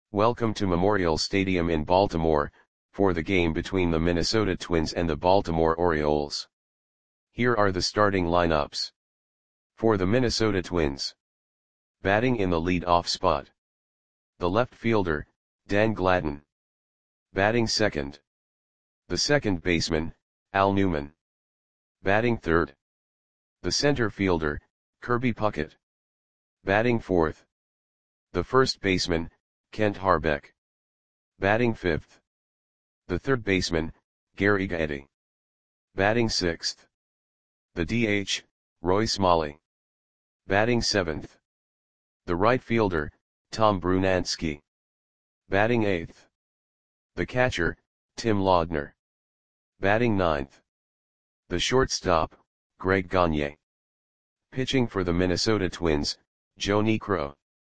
Welcome to Memorial Stadium in Baltimore, for the game between the Minnesota Twins and the Baltimore Orioles. Here are the starting lineups. For the Minnesota Twins. Batting in the lead-off spot. The left fielder, Dan Gladden. Batting second. The second baseman, Al Newman. Batting third. The center fielder, Kirby Puckett. Batting fourth. The first baseman, Kent Hrbek. Batting fifth. The third baseman, Gary Gaetti. Batting sixth. The DH, Roy Smalley. Batting seventh. The right fielder, Tom Brunansky. Batting eighth. The catcher, Tim Laudner. Batting ninth. The shortstop, Greg Gagne. Pitching for the Minnesota Twins, Joe Niekro.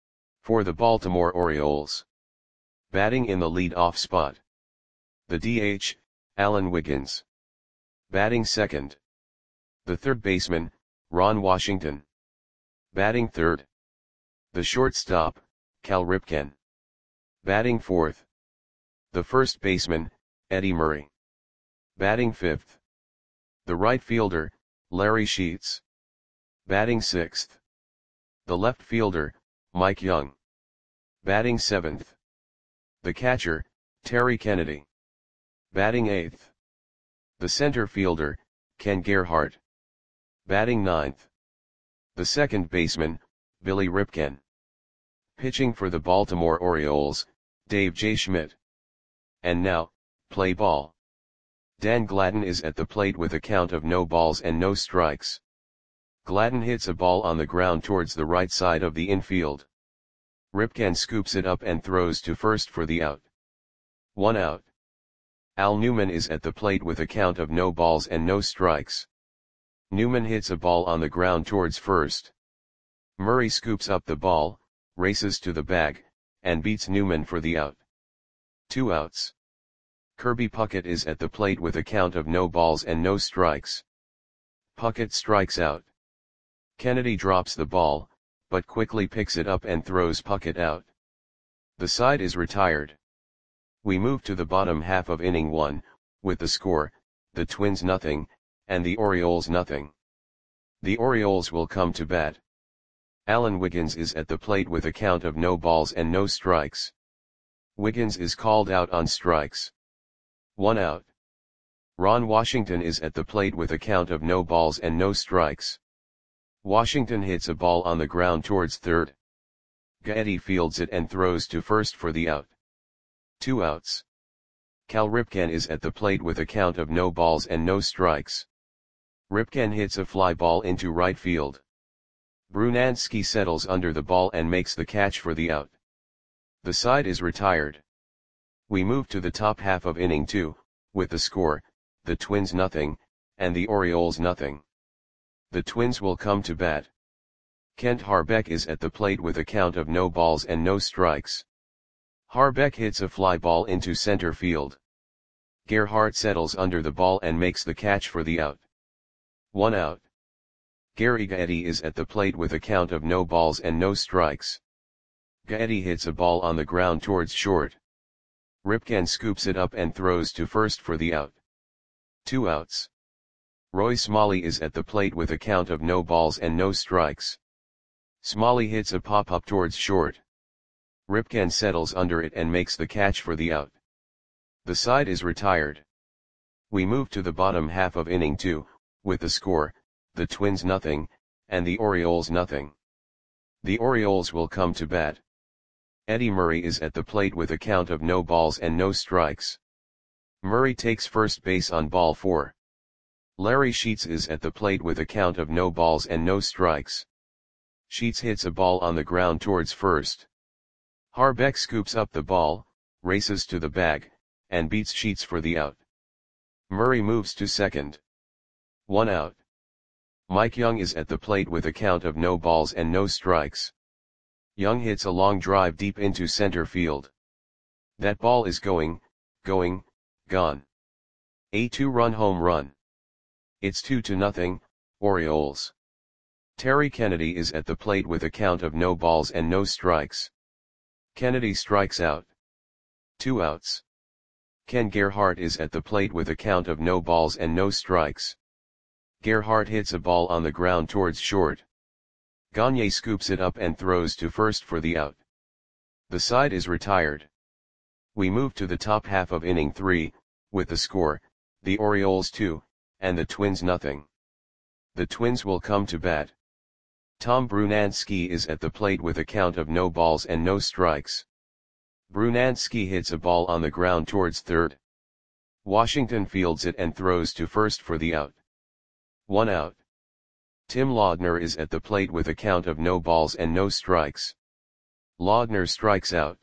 For the Baltimore Orioles. Batting in the lead-off spot. The DH, Alan Wiggins. Batting second. The third baseman, Ron Washington. Batting third. The shortstop, Cal Ripken. Batting fourth. The first baseman, Eddie Murray. Batting fifth. The right fielder, Larry Sheets. Batting sixth. The left fielder, Mike Young. Batting seventh. The catcher, Terry Kennedy. Batting eighth. The center fielder, Ken Gerhart. Batting ninth. The second baseman, Billy Ripken. Pitching for the Baltimore Orioles, Dave J. Schmidt. And now, play ball. Dan Gladden is at the plate with a count of no balls and no strikes. Gladden hits a ball on the ground towards the right side of the infield. Ripken scoops it up and throws to first for the out. 1 out. Al Newman is at the plate with a count of no balls and no strikes. Newman hits a ball on the ground towards first. Murray scoops up the ball, races to the bag, and beats Newman for the out. 2 outs. Kirby Puckett is at the plate with a count of no balls and no strikes. Puckett strikes out. Kennedy drops the ball, but quickly picks it up and throws Puckett out. The side is retired. We move to the bottom half of inning 1, with the score, the Twins nothing, and the Orioles nothing. The Orioles will come to bat. Alan Wiggins is at the plate with a count of no balls and no strikes. Wiggins is called out on strikes. 1 out. Ron Washington is at the plate with a count of no balls and no strikes. Washington hits a ball on the ground towards third. Gaetti fields it and throws to first for the out. 2 outs. Cal Ripken is at the plate with a count of no balls and no strikes. Ripken hits a fly ball into right field. Brunansky settles under the ball and makes the catch for the out. The side is retired. We move to the top half of inning 2, with the score, the Twins nothing, and the Orioles nothing. The Twins will come to bat. Kent Hrbek is at the plate with a count of no balls and no strikes. Hrbek hits a fly ball into center field. Gerhart settles under the ball and makes the catch for the out. 1 out. Gary Gaetti is at the plate with a count of no balls and no strikes. Gaetti hits a ball on the ground towards short. Ripken scoops it up and throws to first for the out. 2 outs. Roy Smalley is at the plate with a count of no balls and no strikes. Smalley hits a pop-up towards short. Ripken settles under it and makes the catch for the out. The side is retired. We move to the bottom half of inning 2, with the score, the Twins nothing, and the Orioles nothing. The Orioles will come to bat. Eddie Murray is at the plate with a count of no balls and no strikes. Murray takes first base on ball 4. Larry Sheets is at the plate with a count of no balls and no strikes. Sheets hits a ball on the ground towards first. Hrbek scoops up the ball, races to the bag, and beats Sheets for the out. Murray moves to second. 1 out. Mike Young is at the plate with a count of no balls and no strikes. Young hits a long drive deep into center field. That ball is gone. A 2-run home run. It's 2-0, Orioles. Terry Kennedy is at the plate with a count of no balls and no strikes. Kennedy strikes out. 2 outs. Ken Gerhart is at the plate with a count of no balls and no strikes. Gerhart hits a ball on the ground towards short. Gagne scoops it up and throws to first for the out. The side is retired. We move to the top half of inning 3, with the score, the Orioles 2, and the Twins nothing. The Twins will come to bat. Tom Brunansky is at the plate with a count of no balls and no strikes. Brunansky hits a ball on the ground towards third. Washington fields it and throws to first for the out. 1 out. Tim Laudner is at the plate with a count of no balls and no strikes. Laudner strikes out.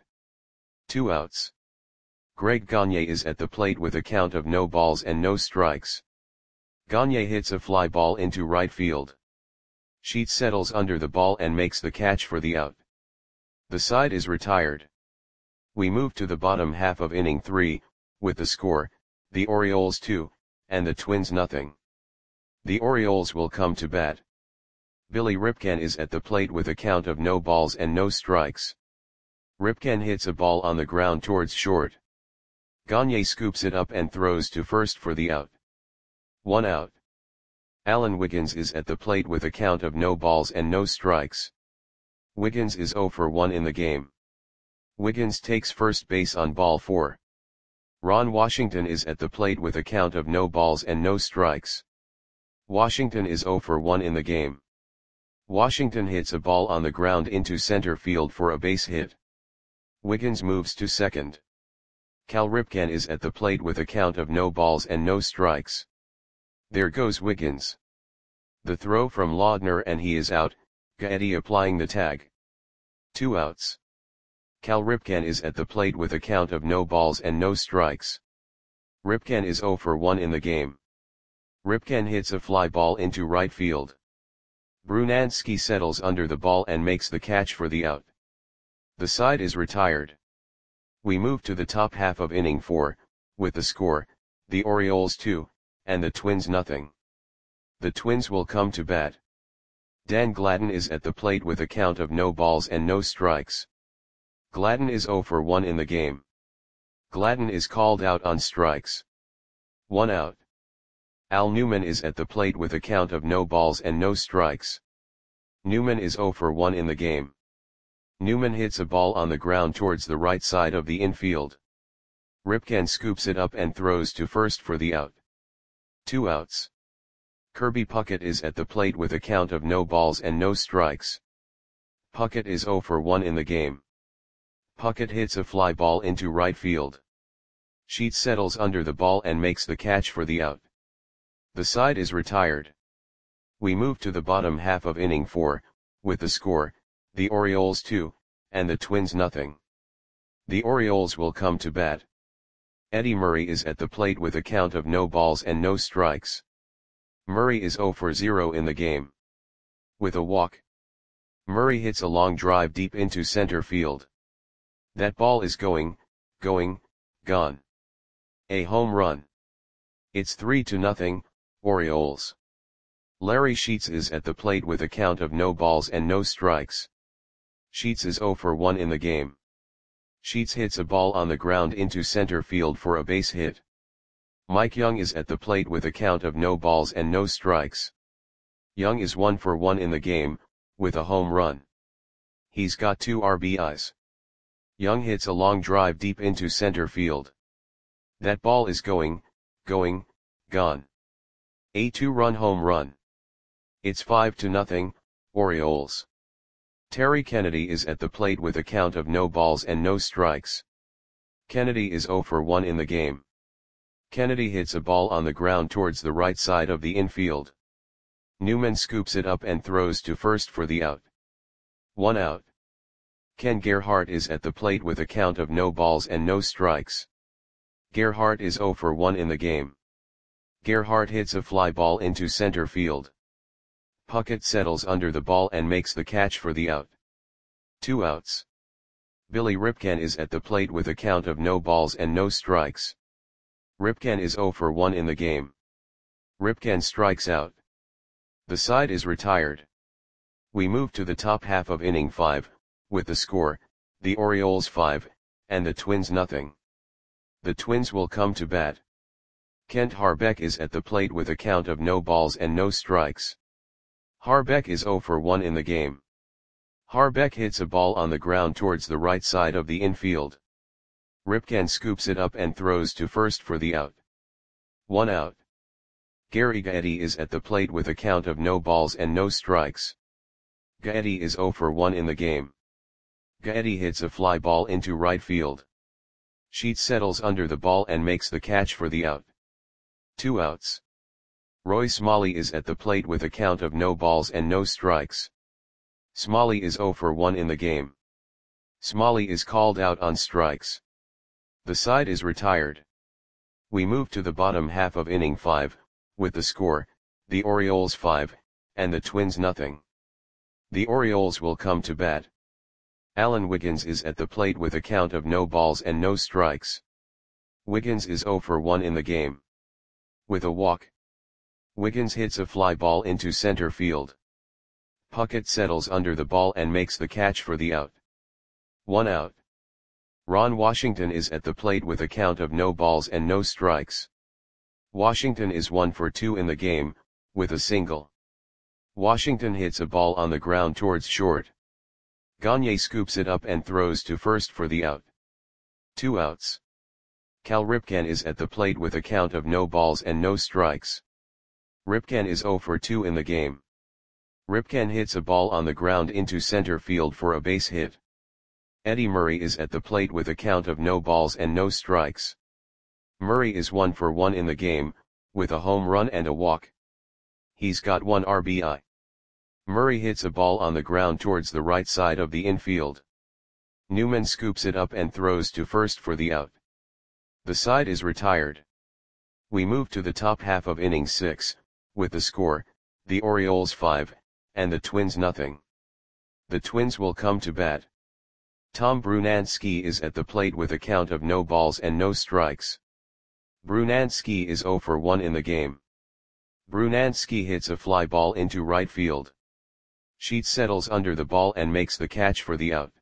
2 outs. Greg Gagne is at the plate with a count of no balls and no strikes. Gagne hits a fly ball into right field. Sheets settles under the ball and makes the catch for the out. The side is retired. We move to the bottom half of inning 3, with the score, the Orioles 2, and the Twins nothing. The Orioles will come to bat. Billy Ripken is at the plate with a count of no balls and no strikes. Ripken hits a ball on the ground towards short. Gagne scoops it up and throws to first for the out. 1 out. Alan Wiggins is at the plate with a count of no balls and no strikes. Wiggins is 0 for 1 in the game. Wiggins takes first base on ball 4. Ron Washington is at the plate with a count of no balls and no strikes. Washington is 0 for 1 in the game. Washington hits a ball on the ground into center field for a base hit. Wiggins moves to second. Cal Ripken is at the plate with a count of no balls and no strikes. There goes Wiggins. The throw from Laudner and he is out, Gaetti applying the tag. 2 outs. Cal Ripken is at the plate with a count of no balls and no strikes. Ripken is 0 for 1 in the game. Ripken hits a fly ball into right field. Brunansky settles under the ball and makes the catch for the out. The side is retired. We move to the top half of inning 4, with the score, the Orioles 2, and the Twins nothing. The Twins will come to bat. Dan Gladden is at the plate with a count of no balls and no strikes. Gladden is 0 for 1 in the game. Gladden is called out on strikes. 1 out. Al Newman is at the plate with a count of no balls and no strikes. Newman is 0 for 1 in the game. Newman hits a ball on the ground towards the right side of the infield. Ripken scoops it up and throws to first for the out. 2 outs. Kirby Puckett is at the plate with a count of no balls and no strikes. Puckett is 0 for 1 in the game. Puckett hits a fly ball into right field. Sheets settles under the ball and makes the catch for the out. The side is retired. We move to the bottom half of inning 4, with the score, the Orioles 2, and the Twins nothing. The Orioles will come to bat. Eddie Murray is at the plate with a count of no balls and no strikes. Murray is 0 for 0 in the game. With a walk. Murray hits a long drive deep into center field. That ball is going, gone. A home run. It's 3-0, Orioles. Larry Sheets is at the plate with a count of no balls and no strikes. Sheets is 0 for 1 in the game. Sheets hits a ball on the ground into center field for a base hit. Mike Young is at the plate with a count of no balls and no strikes. Young is 1 for 1 in the game, with a home run. He's got 2 RBIs. Young hits a long drive deep into center field. That ball is going, gone. A 2-run home run. It's 5-0, Orioles. Terry Kennedy is at the plate with a count of no balls and no strikes. Kennedy is 0 for 1 in the game. Kennedy hits a ball on the ground towards the right side of the infield. Newman scoops it up and throws to first for the out. 1 out. Ken Gerhart is at the plate with a count of no balls and no strikes. Gerhart is 0 for 1 in the game. Gerhart hits a fly ball into center field. Puckett settles under the ball and makes the catch for the out. 2 outs. Billy Ripken is at the plate with a count of no balls and no strikes. Ripken is 0 for 1 in the game. Ripken strikes out. The side is retired. We move to the top half of inning 5, with the score, the Orioles 5, and the Twins nothing. The Twins will come to bat. Kent Harbeck is at the plate with a count of no balls and no strikes. Harbeck is 0 for 1 in the game. Harbeck hits a ball on the ground towards the right side of the infield. Ripken scoops it up and throws to first for the out. 1 out. Gary Gaetti is at the plate with a count of no balls and no strikes. Gaetti is 0 for 1 in the game. Gaetti hits a fly ball into right field. Sheets settles under the ball and makes the catch for the out. 2 outs. Roy Smalley is at the plate with a count of no balls and no strikes. Smalley is 0 for 1 in the game. Smalley is called out on strikes. The side is retired. We move to the bottom half of inning 5, with the score, the Orioles 5, and the Twins nothing. The Orioles will come to bat. Alan Wiggins is at the plate with a count of no balls and no strikes. Wiggins is 0 for 1 in the game. With a walk, Wiggins hits a fly ball into center field. Puckett settles under the ball and makes the catch for the out. 1 out. Ron Washington is at the plate with a count of no balls and no strikes. Washington is 1 for 2 in the game, with a single. Washington hits a ball on the ground towards short. Gagne scoops it up and throws to first for the out. 2 outs. Cal Ripken is at the plate with a count of no balls and no strikes. Ripken is 0 for 2 in the game. Ripken hits a ball on the ground into center field for a base hit. Eddie Murray is at the plate with a count of no balls and no strikes. Murray is 1 for 1 in the game, with a home run and a walk. He's got 1 RBI. Murray hits a ball on the ground towards the right side of the infield. Newman scoops it up and throws to first for the out. The side is retired. We move to the top half of inning 6, with the score, the Orioles 5, and the Twins nothing. The Twins will come to bat. Tom Brunansky is at the plate with a count of no balls and no strikes. Brunansky is 0 for 1 in the game. Brunansky hits a fly ball into right field. Sheets settles under the ball and makes the catch for the out.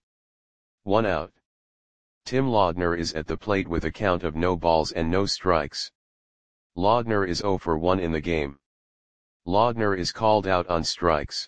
1 out. Tim Laudner is at the plate with a count of no balls and no strikes. Laudner is 0 for 1 in the game. Laudner is called out on strikes.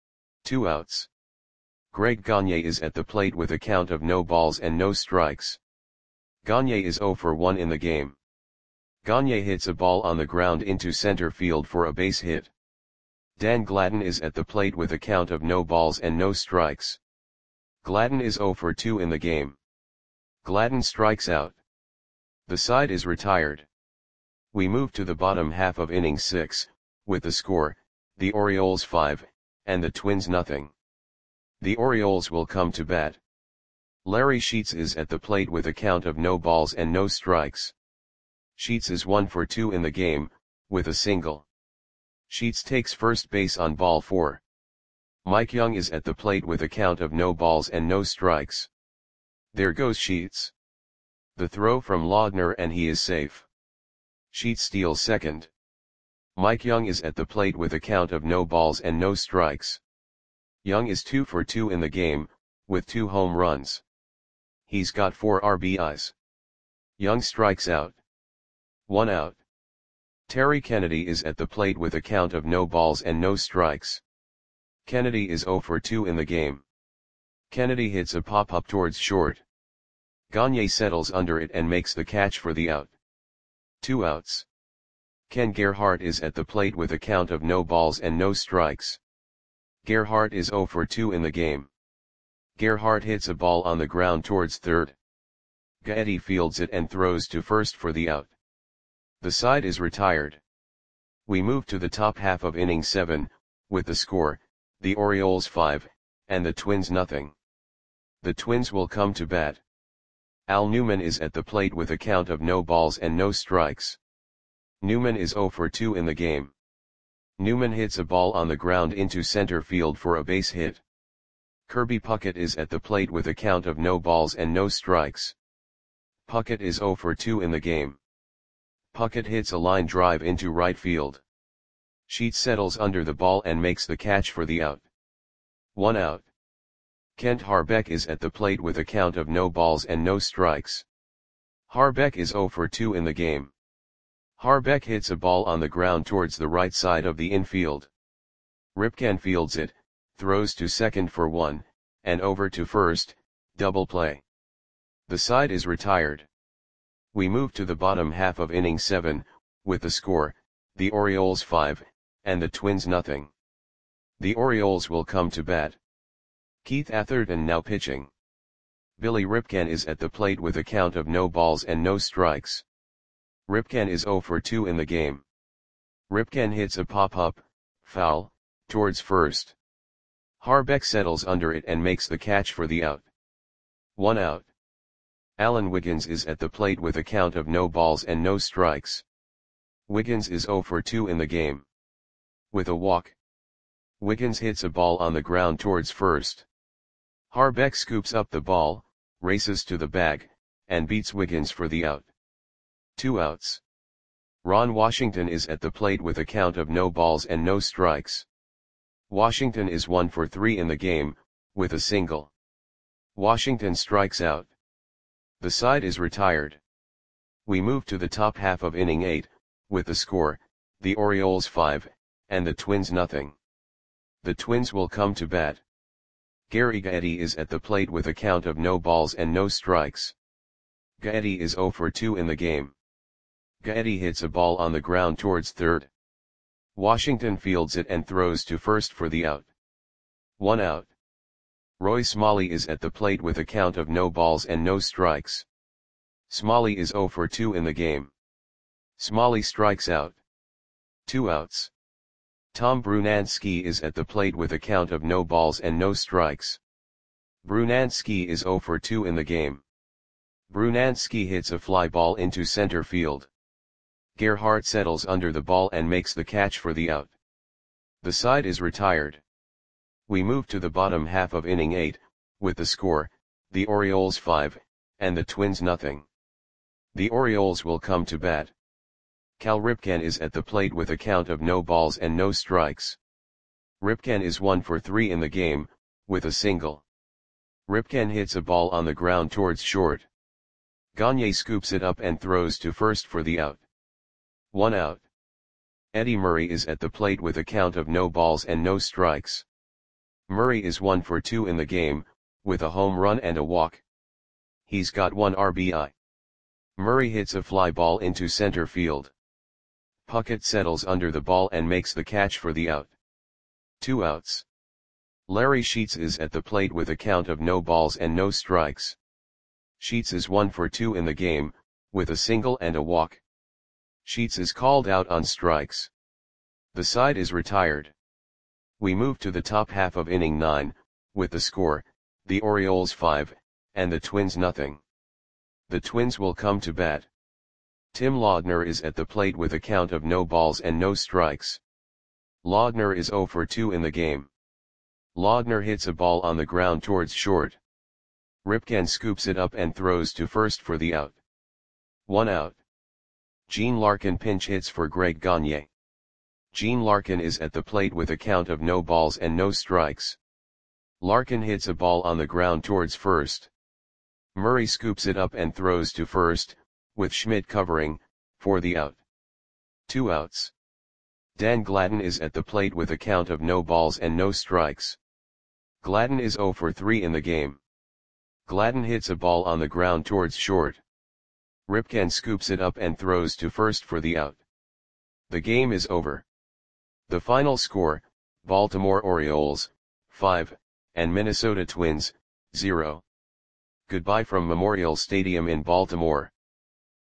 2 outs. Greg Gagne is at the plate with a count of no balls and no strikes. Gagne is 0 for 1 in the game. Gagne hits a ball on the ground into center field for a base hit. Dan Gladden is at the plate with a count of no balls and no strikes. Gladden is 0 for 2 in the game. Gladden strikes out. The side is retired. We move to the bottom half of inning 6, with the score, the Orioles 5, and the Twins nothing. The Orioles will come to bat. Larry Sheets is at the plate with a count of no balls and no strikes. Sheets is 1 for 2 in the game, with a single. Sheets takes first base on ball 4. Mike Young is at the plate with a count of no balls and no strikes. There goes Sheets. The throw from Laudner and he is safe. Sheets steals second. Mike Young is at the plate with a count of no balls and no strikes. Young is 2 for 2 in the game, with 2 home runs. He's got 4 RBIs. Young strikes out. 1 out. Terry Kennedy is at the plate with a count of no balls and no strikes. Kennedy is 0 for 2 in the game. Kennedy hits a pop-up towards short. Gagne settles under it and makes the catch for the out. 2 outs. Ken Gerhart is at the plate with a count of no balls and no strikes. Gerhart is 0 for 2 in the game. Gerhart hits a ball on the ground towards third. Gaetti fields it and throws to first for the out. The side is retired. We move to the top half of inning 7, with the score, the Orioles 5, and the Twins nothing. The Twins will come to bat. Al Newman is at the plate with a count of no balls and no strikes. Newman is 0 for 2 in the game. Newman hits a ball on the ground into center field for a base hit. Kirby Puckett is at the plate with a count of no balls and no strikes. Puckett is 0 for 2 in the game. Puckett hits a line drive into right field. Sheets settles under the ball and makes the catch for the out. 1 out. Kent Harbeck is at the plate with a count of no balls and no strikes. Harbeck is 0 for 2 in the game. Harbeck hits a ball on the ground towards the right side of the infield. Ripken fields it, throws to second for 1, and over to first, double play. The side is retired. We move to the bottom half of inning 7, with the score, the Orioles 5, and the Twins nothing. The Orioles will come to bat. Keith Atherton now pitching. Billy Ripken is at the plate with a count of no balls and no strikes. Ripken is 0 for 2 in the game. Ripken hits a pop-up, foul, towards first. Harbeck settles under it and makes the catch for the out. 1 out. Alan Wiggins is at the plate with a count of no balls and no strikes. Wiggins is 0 for 2 in the game. With a walk. Wiggins hits a ball on the ground towards first. Harbeck scoops up the ball, races to the bag, and beats Wiggins for the out. 2 outs. Ron Washington is at the plate with a count of no balls and no strikes. Washington is 1 for 3 in the game, with a single. Washington strikes out. The side is retired. We move to the top half of inning 8, with the score, the Orioles 5, and the Twins nothing. The Twins will come to bat. Gary Gaetti is at the plate with a count of no balls and no strikes. Gaetti is 0 for 2 in the game. Gaetti hits a ball on the ground towards third. Washington fields it and throws to first for the out. 1 out. Roy Smalley is at the plate with a count of no balls and no strikes. Smalley is 0 for 2 in the game. Smalley strikes out. 2 outs. Tom Brunansky is at the plate with a count of no balls and no strikes. Brunansky is 0 for 2 in the game. Brunansky hits a fly ball into center field. Gerhardt settles under the ball and makes the catch for the out. The side is retired. We move to the bottom half of inning 8, with the score, the Orioles 5, and the Twins nothing. The Orioles will come to bat. Cal Ripken is at the plate with a count of no balls and no strikes. Ripken is 1 for 3 in the game, with a single. Ripken hits a ball on the ground towards short. Gagne scoops it up and throws to first for the out. 1 out. Eddie Murray is at the plate with a count of no balls and no strikes. Murray is 1 for 2 in the game, with a home run and a walk. He's got 1 RBI. Murray hits a fly ball into center field. Puckett settles under the ball and makes the catch for the out. 2 outs. Larry Sheets is at the plate with a count of no balls and no strikes. Sheets is 1 for 2 in the game, with a single and a walk. Sheets is called out on strikes. The side is retired. We move to the top half of inning 9, with the score, the Orioles 5, and the Twins nothing. The Twins will come to bat. Tim Laudner is at the plate with a count of no balls and no strikes. Laudner is 0 for 2 in the game. Laudner hits a ball on the ground towards short. Ripken scoops it up and throws to first for the out. 1 out. Gene Larkin pinch hits for Greg Gagne. Gene Larkin is at the plate with a count of no balls and no strikes. Larkin hits a ball on the ground towards first. Murray scoops it up and throws to first, with Schmidt covering, for the out. 2 outs. Dan Gladden is at the plate with a count of no balls and no strikes. Gladden is 0 for 3 in the game. Gladden hits a ball on the ground towards short. Ripken scoops it up and throws to first for the out. The game is over. The final score, Baltimore Orioles, 5, and Minnesota Twins, 0. Goodbye from Memorial Stadium in Baltimore.